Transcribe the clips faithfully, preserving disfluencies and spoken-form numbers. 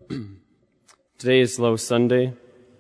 Today is Low Sunday.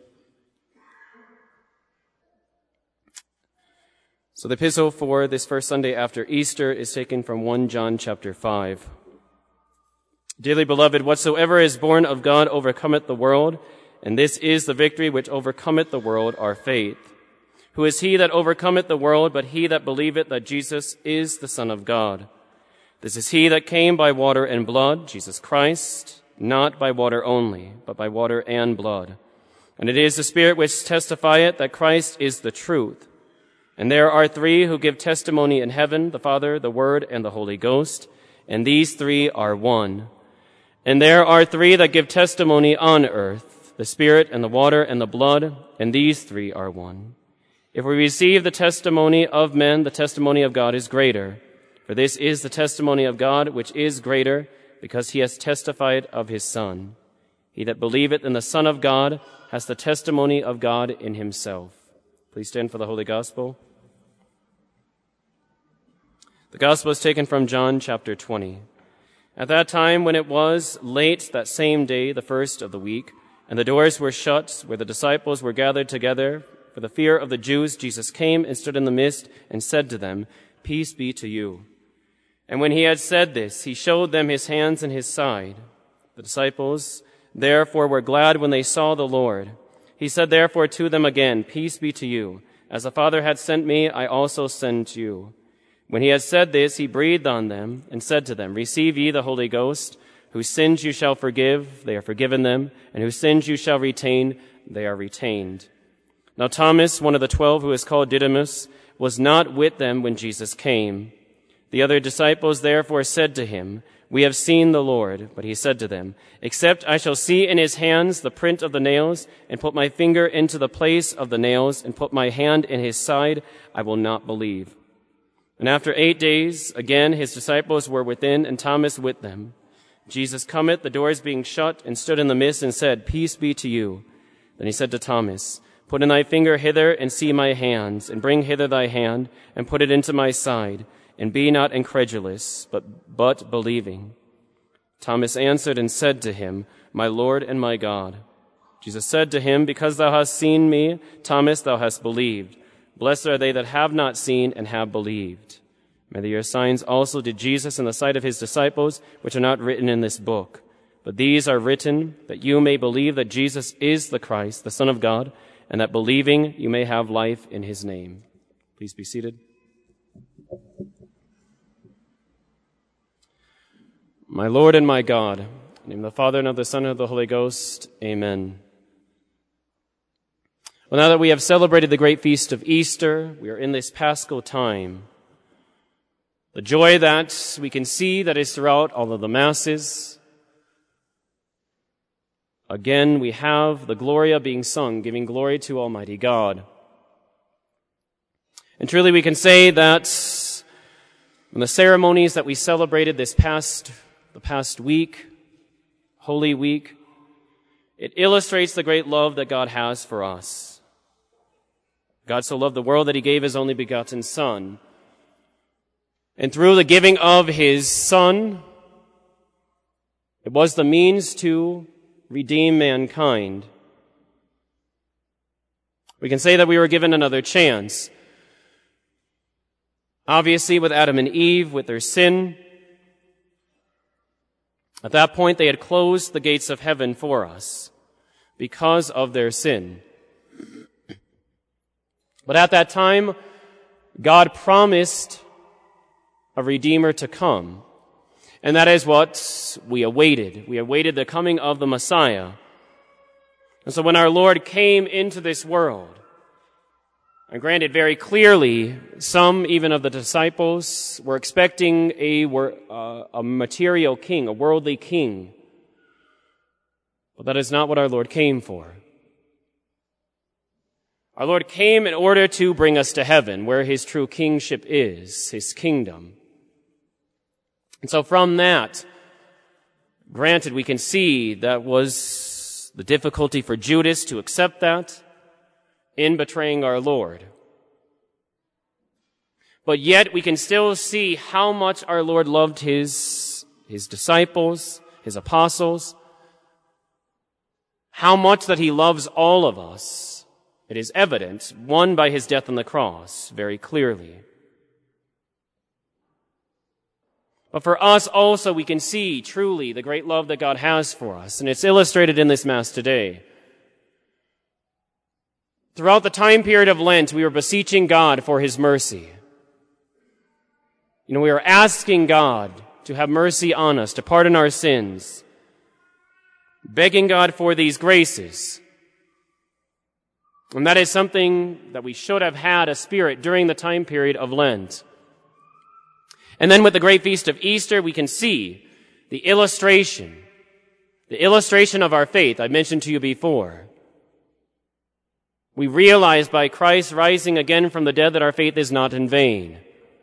So the epistle for this first Sunday after Easter is taken from First John chapter five. Dearly beloved, whatsoever is born of God overcometh the world, and this is the victory which overcometh the world, our faith. Who is he that overcometh the world, but he that believeth that Jesus is the Son of God? This is he that came by water and blood, Jesus Christ, not by water only, but by water and blood. And it is the Spirit which testifieth that Christ is the truth. And there are three who give testimony in heaven, the Father, the Word, and the Holy Ghost, and these three are one. And there are three that give testimony on earth, the Spirit and the water and the blood, and these three are one. If we receive the testimony of men, the testimony of God is greater. For this is the testimony of God, which is greater, because he has testified of his Son. He that believeth in the Son of God has the testimony of God in himself. Please stand for the Holy Gospel. The Gospel is taken from John chapter twenty. At that time, when it was late that same day, the first of the week, and the doors were shut, where the disciples were gathered together, for the fear of the Jews, Jesus came and stood in the midst and said to them, Peace be to you. And when he had said this, he showed them his hands and his side. The disciples therefore were glad when they saw the Lord. He said therefore to them again, Peace be to you. As the Father hath sent me, I also send you. When he had said this, he breathed on them and said to them, Receive ye the Holy Ghost. Whose sins you shall forgive, they are forgiven them. And whose sins you shall retain, they are retained. Now Thomas, one of the twelve, who is called Didymus, was not with them when Jesus came. The other disciples therefore said to him, We have seen the Lord. But he said to them, Except I shall see in his hands the print of the nails, and put my finger into the place of the nails, and put my hand in his side, I will not believe. And after eight days, again his disciples were within, and Thomas with them. Jesus cometh, the doors being shut, and stood in the midst, and said, Peace be to you. Then he said to Thomas, Put in thy finger hither, and see my hands, and bring hither thy hand, and put it into my side, and be not incredulous, but, but believing. Thomas answered and said to him, My Lord and my God. Jesus said to him, Because thou hast seen me, Thomas, thou hast believed. Blessed are they that have not seen and have believed. Many are signs also did Jesus in the sight of his disciples, which are not written in this book. But these are written, that you may believe that Jesus is the Christ, the Son of God, and that believing you may have life in his name. Please be seated. My Lord and my God, in the name of the Father, and of the Son, and of the Holy Ghost, amen. Well, now that we have celebrated the great feast of Easter, we are in this Paschal time. The joy that we can see that is throughout all of the Masses. Again, we have the Gloria being sung, giving glory to Almighty God. And truly we can say that in the ceremonies that we celebrated this past the past week, Holy Week, it illustrates the great love that God has for us. God so loved the world that he gave his only begotten Son. And through the giving of his Son, it was the means to redeem mankind. We can say that we were given another chance. Obviously, with Adam and Eve, with their sin, at that point, they had closed the gates of heaven for us because of their sin. But at that time, God promised a Redeemer to come. And that is what we awaited. We awaited the coming of the Messiah. And so when our Lord came into this world, and granted very clearly, some even of the disciples were expecting a, uh, a material king, a worldly king. But that is not what our Lord came for. Our Lord came in order to bring us to heaven, where his true kingship is, his kingdom. And so from that, granted, we can see that was the difficulty for Judas to accept that in betraying our Lord. But yet we can still see how much our Lord loved his, his disciples, his apostles, how much that he loves all of us, it is evident, one, by his death on the cross, very clearly. But for us also, we can see truly the great love that God has for us, and it's illustrated in this Mass today. Throughout the time period of Lent, we were beseeching God for his mercy. You know, we are asking God to have mercy on us, to pardon our sins, begging God for these graces. And that is something that we should have had a spirit during the time period of Lent. And then with the great feast of Easter, we can see the illustration, the illustration of our faith I mentioned to you before. We realize by Christ rising again from the dead that our faith is not in vain.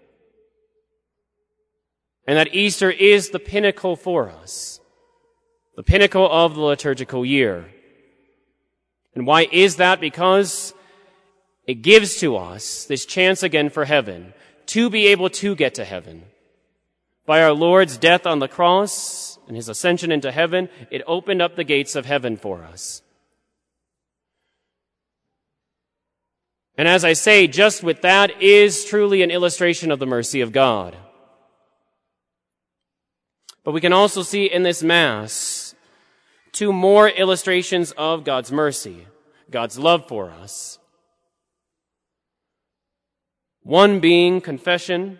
And that Easter is the pinnacle for us, the pinnacle of the liturgical year. And why is that? Because it gives to us this chance again for heaven, to be able to get to heaven. By our Lord's death on the cross and his ascension into heaven, it opened up the gates of heaven for us. And as I say, just with that is truly an illustration of the mercy of God. But we can also see in this Mass two more illustrations of God's mercy, God's love for us. One being confession.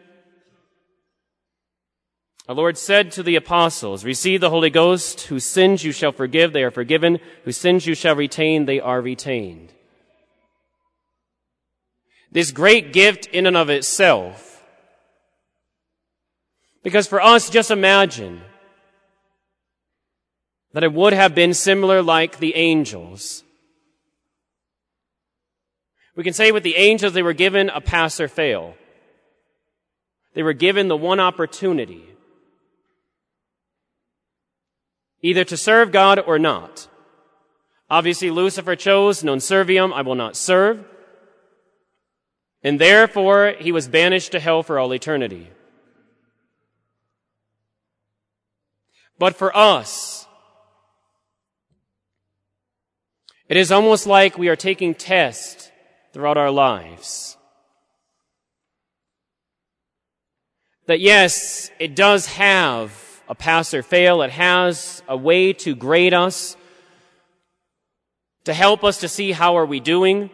Our Lord said to the apostles, "Receive the Holy Ghost, whose sins you shall forgive, they are forgiven. Whose sins you shall retain, they are retained." This great gift in and of itself. Because for us, just imagine that it would have been similar like the angels. We can say with the angels, they were given a pass or fail. They were given the one opportunity, either to serve God or not. Obviously, Lucifer chose, non serviam, I will not serve. And therefore, he was banished to hell for all eternity. But for us, it is almost like we are taking tests throughout our lives. That yes, it does have a pass or fail. It has a way to grade us, to help us to see how are we doing.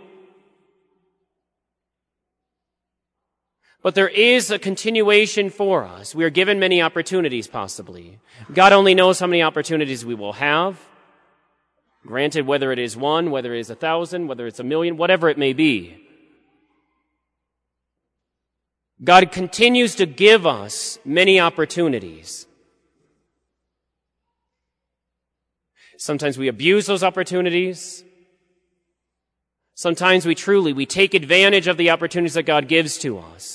But there is a continuation for us. We are given many opportunities, possibly. God only knows how many opportunities we will have. Granted, whether it is one, whether it is a thousand, whether it's a million, whatever it may be. God continues to give us many opportunities. Sometimes we abuse those opportunities. Sometimes we truly, we take advantage of the opportunities that God gives to us.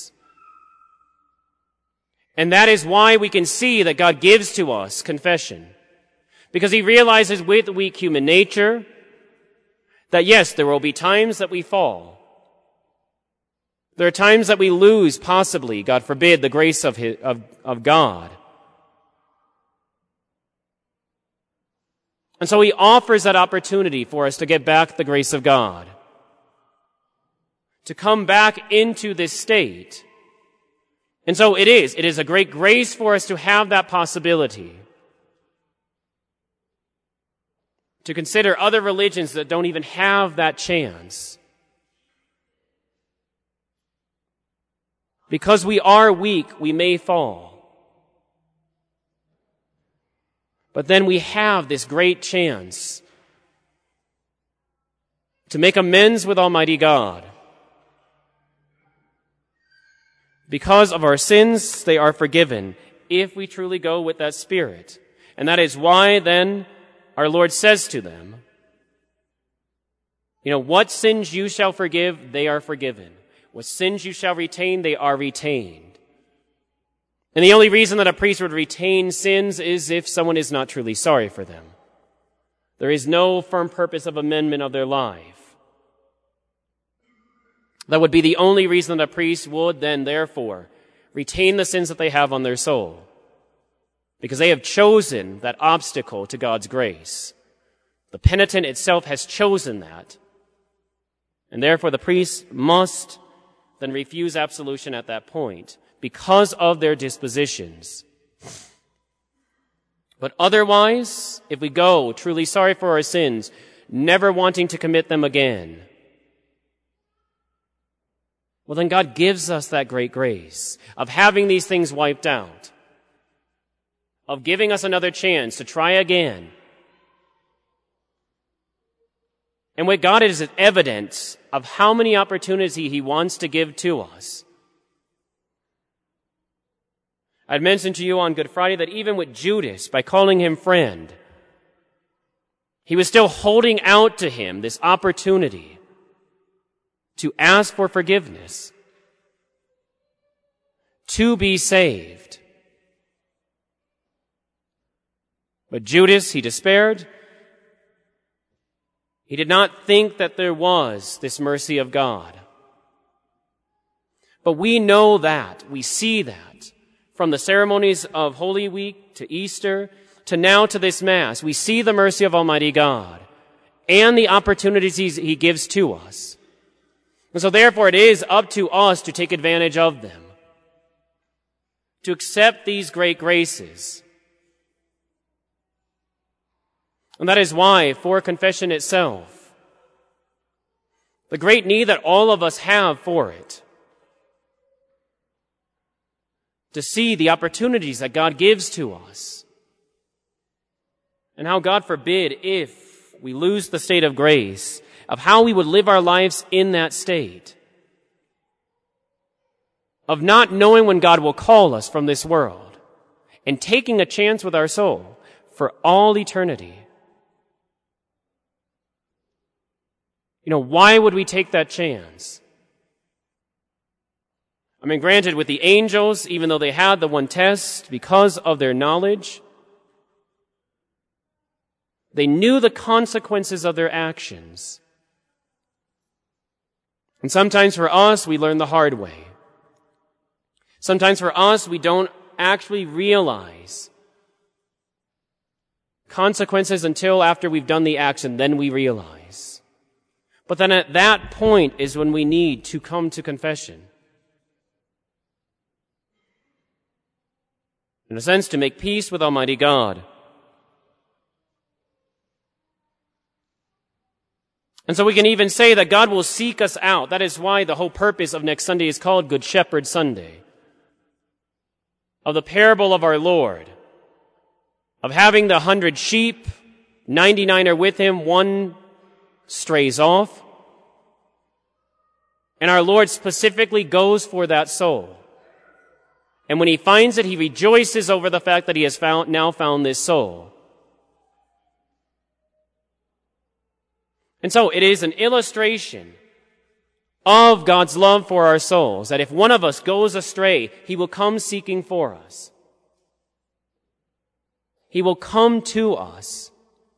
And that is why we can see that God gives to us confession. Because he realizes with weak human nature that yes, there will be times that we fall. There are times that we lose, possibly, God forbid, the grace of, his, of, of God. And so he offers that opportunity for us to get back the grace of God. To come back into this state. And so it is. It is a great grace for us to have that possibility. To consider other religions that don't even have that chance. Because we are weak, we may fall. But then we have this great chance to make amends with Almighty God. Because of our sins, they are forgiven, if we truly go with that spirit. And that is why then our Lord says to them, you know, what sins you shall forgive, they are forgiven. What sins you shall retain, they are retained. And the only reason that a priest would retain sins is if someone is not truly sorry for them. There is no firm purpose of amendment of their life. That would be the only reason that a priest would then, therefore, retain the sins that they have on their soul. Because they have chosen that obstacle to God's grace. The penitent itself has chosen that. And therefore the priest must then refuse absolution at that point because of their dispositions. But otherwise, if we go truly sorry for our sins, never wanting to commit them again, well, then God gives us that great grace of having these things wiped out, of giving us another chance to try again. And with God, it is evidence of how many opportunities He wants to give to us. I'd mentioned to you on Good Friday that even with Judas, by calling him friend, he was still holding out to him this opportunity to ask for forgiveness, to be saved. But Judas, he despaired. He did not think that there was this mercy of God. But we know that, we see that, from the ceremonies of Holy Week to Easter to now to this Mass. We see the mercy of Almighty God and the opportunities He gives to us. And so therefore it is up to us to take advantage of them, to accept these great graces. And that is why, for confession itself, the great need that all of us have for it, to see the opportunities that God gives to us, and how, God forbid, if we lose the state of grace, of how we would live our lives in that state, of not knowing when God will call us from this world, and taking a chance with our soul for all eternity. You know, why would we take that chance? I mean, granted, with the angels, even though they had the one test, because of their knowledge, they knew the consequences of their actions. And sometimes for us, we learn the hard way. Sometimes for us, we don't actually realize consequences until after we've done the action, then we realize. But then at that point is when we need to come to confession. In a sense, to make peace with Almighty God. And so we can even say that God will seek us out. That is why the whole purpose of next Sunday is called Good Shepherd Sunday. Of the parable of our Lord. Of having the hundred sheep, ninety-nine are with him, one strays off. And our Lord specifically goes for that soul. And when he finds it, he rejoices over the fact that he has found, now found this soul. And so it is an illustration of God's love for our souls, that if one of us goes astray, he will come seeking for us. He will come to us.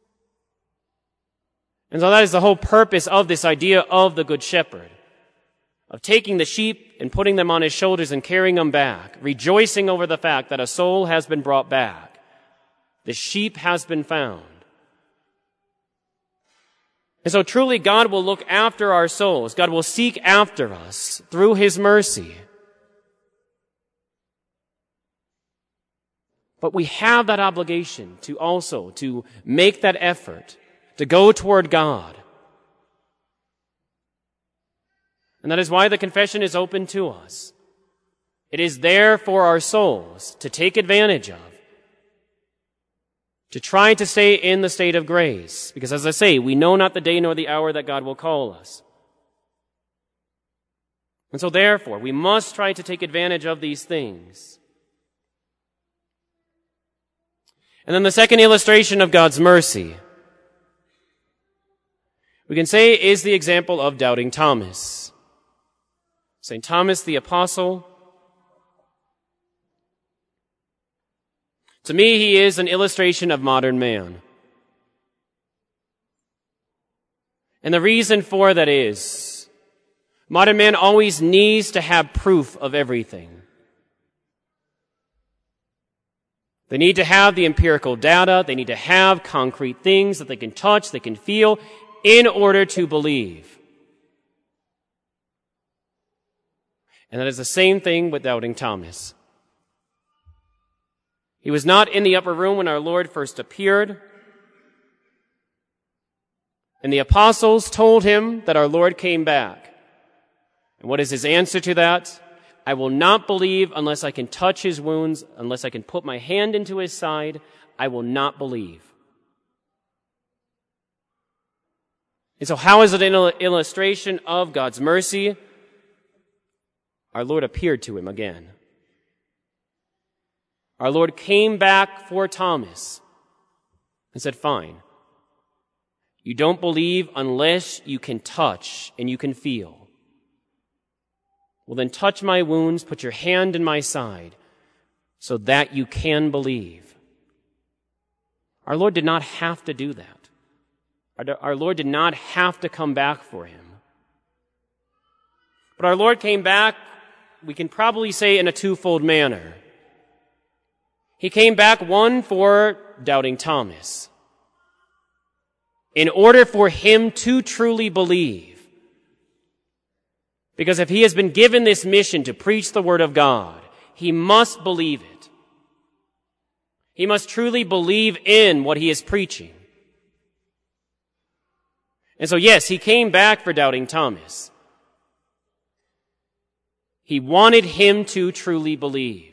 And so that is the whole purpose of this idea of the Good Shepherd, of taking the sheep and putting them on his shoulders and carrying them back, rejoicing over the fact that a soul has been brought back. The sheep has been found. And so truly God will look after our souls. God will seek after us through his mercy. But we have that obligation to also to make that effort, to go toward God. And that is why the confession is open to us. It is there for our souls to take advantage of, to try to stay in the state of grace. Because as I say, we know not the day nor the hour that God will call us. And so therefore, we must try to take advantage of these things. And then the second illustration of God's mercy, we can say, is the example of doubting Thomas. Saint Thomas the Apostle. To me, he is an illustration of modern man. And the reason for that is, modern man always needs to have proof of everything. They need to have the empirical data. They need to have concrete things that they can touch, they can feel, in order to believe. And that is the same thing with doubting Thomas. He was not in the upper room when our Lord first appeared. And the apostles told him that our Lord came back. And what is his answer to that? I will not believe unless I can touch his wounds, unless I can put my hand into his side. I will not believe. And so how is it an illustration of God's mercy? Our Lord appeared to him again. Our Lord came back for Thomas and said, fine. You don't believe unless you can touch and you can feel. Well, then touch my wounds, put your hand in my side, so that you can believe. Our Lord did not have to do that. Our, our Lord did not have to come back for him. But our Lord came back, we can probably say, in a twofold manner. He came back, one, for doubting Thomas, in order for him to truly believe. Because if he has been given this mission to preach the Word of God, he must believe it. He must truly believe in what he is preaching. And so, yes, he came back for doubting Thomas. He wanted him to truly believe.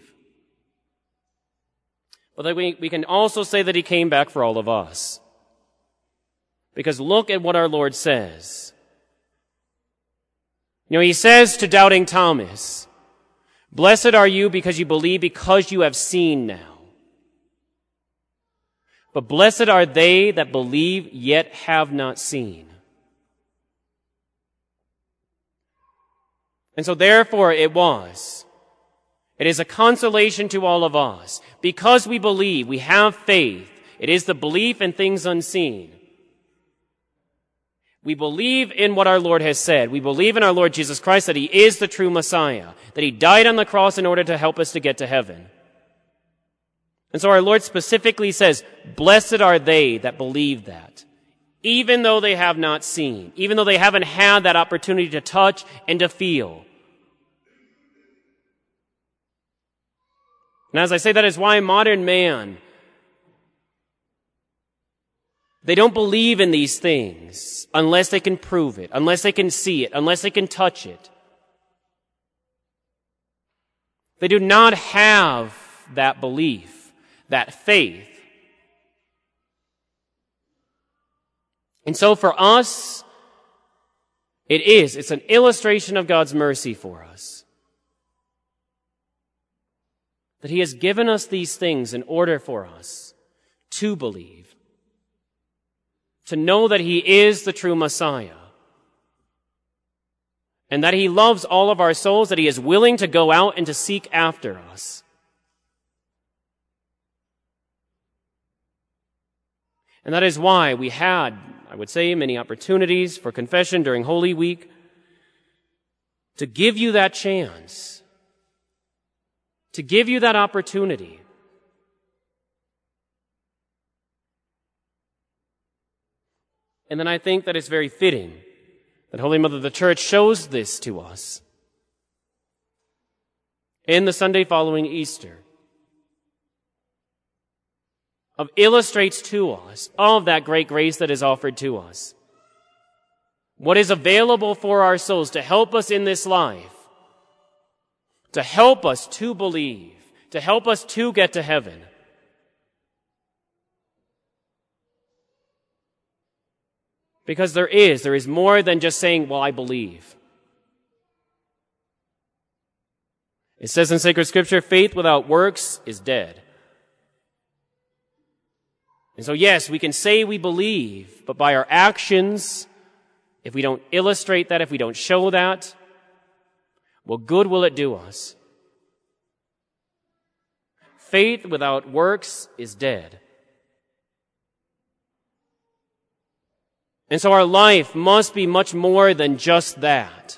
But we, we can also say that he came back for all of us. Because look at what our Lord says. You know, he says to doubting Thomas, blessed are you because you believe because you have seen now. But blessed are they that believe yet have not seen. And so therefore it was. It is a consolation to all of us. Because we believe, we have faith. It is the belief in things unseen. We believe in what our Lord has said. We believe in our Lord Jesus Christ, that he is the true Messiah, that he died on the cross in order to help us to get to heaven. And so our Lord specifically says, blessed are they that believe that, even though they have not seen, even though they haven't had that opportunity to touch and to feel. And as I say, that is why modern man, they don't believe in these things unless they can prove it, unless they can see it, unless they can touch it. They do not have that belief, that faith. And so for us, it is, it's an illustration of God's mercy for us. That he has given us these things in order for us to believe. To know that he is the true Messiah. And that he loves all of our souls, that he is willing to go out and to seek after us. And that is why we had, I would say, many opportunities for confession during Holy Week to give you that chance, to give you that opportunity. And then I think that it's very fitting that Holy Mother of the Church shows this to us in the Sunday following Easter, of illustrates to us all of that great grace that is offered to us. What is available for our souls to help us in this life, to help us to believe, to help us to get to heaven. Because there is, there is more than just saying, well, I believe. It says in sacred scripture, faith without works is dead. And so yes, we can say we believe, but by our actions, if we don't illustrate that, if we don't show that, what good will it do us? Faith without works is dead. And so our life must be much more than just that.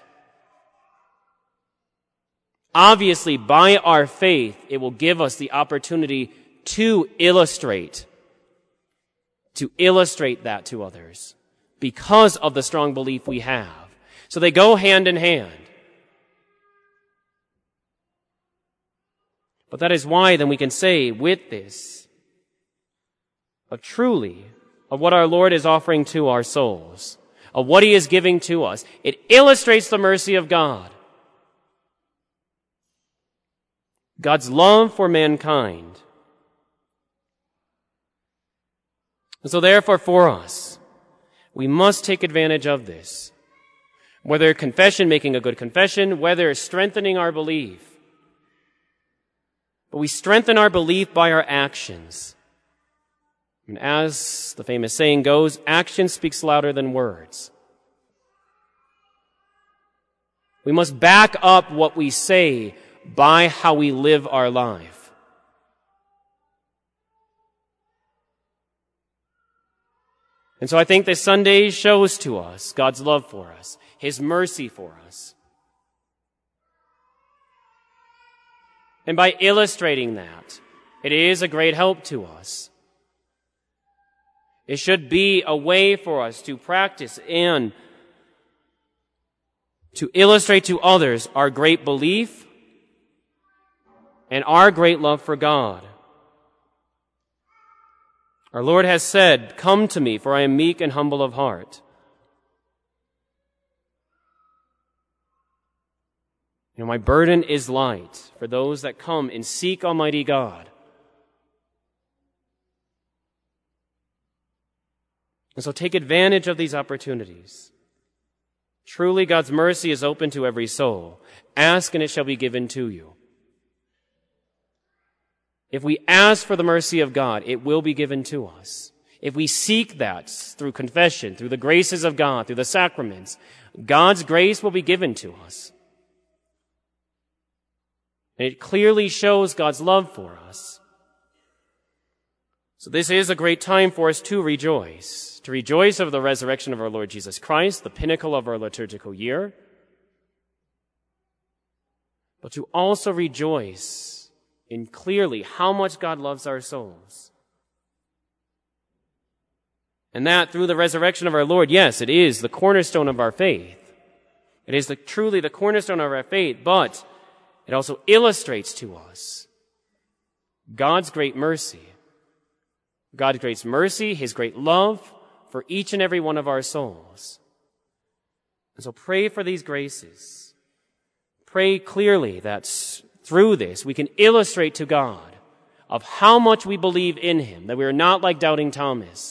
Obviously, by our faith, it will give us the opportunity to illustrate, to illustrate that to others because of the strong belief we have. So they go hand in hand. But that is why then we can say with this, of truly, of what our Lord is offering to our souls, of what He is giving to us, it illustrates the mercy of God. God's love for mankind. And so therefore for us, we must take advantage of this. Whether confession, making a good confession, whether strengthening our belief. But we strengthen our belief by our actions. And as the famous saying goes, action speaks louder than words. We must back up what we say by how we live our life. And so I think this Sunday shows to us God's love for us, His mercy for us. And by illustrating that, it is a great help to us. It should be a way for us to practice and to illustrate to others our great belief and our great love for God. Our Lord has said, "Come to me, for I am meek and humble of heart." You know, my burden is light for those that come and seek Almighty God. And so take advantage of these opportunities. Truly, God's mercy is open to every soul. Ask and it shall be given to you. If we ask for the mercy of God, it will be given to us. If we seek that through confession, through the graces of God, through the sacraments, God's grace will be given to us. And it clearly shows God's love for us. So this is a great time for us to rejoice, to rejoice over the resurrection of our Lord Jesus Christ, the pinnacle of our liturgical year, but to also rejoice in clearly how much God loves our souls. And that through the resurrection of our Lord, yes, it is the cornerstone of our faith. It is the, truly the cornerstone of our faith, but it also illustrates to us God's great mercy. God's great mercy, His great love for each and every one of our souls. And so pray for these graces. Pray clearly that through this we can illustrate to God of how much we believe in Him, that we are not like doubting Thomas,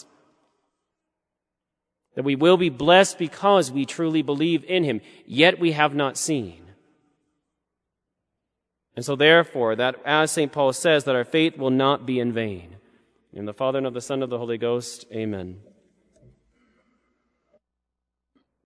that we will be blessed because we truly believe in Him, yet we have not seen. And so therefore, that as Saint Paul says, that our faith will not be in vain. In the Father, and of the Son, and of the Holy Ghost, amen.